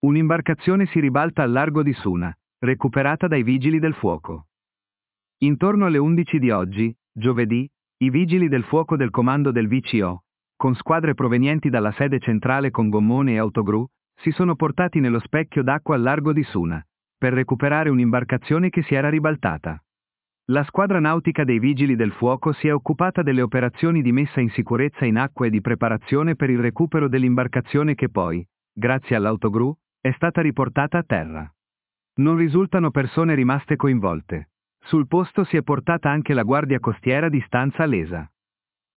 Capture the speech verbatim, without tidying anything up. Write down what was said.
Un'imbarcazione si ribalta al largo di Suna, recuperata dai vigili del fuoco. Intorno alle undici di oggi, giovedì, i vigili del fuoco del comando del V C O, con squadre provenienti dalla sede centrale con gommone e autogru, si sono portati nello specchio d'acqua al largo di Suna, per recuperare un'imbarcazione che si era ribaltata. La squadra nautica dei vigili del fuoco si è occupata delle operazioni di messa in sicurezza in acqua e di preparazione per il recupero dell'imbarcazione che poi, grazie all'autogru, è stata riportata a terra. Non risultano persone rimaste coinvolte. Sul posto si è portata anche la guardia costiera di Stanza Alesa.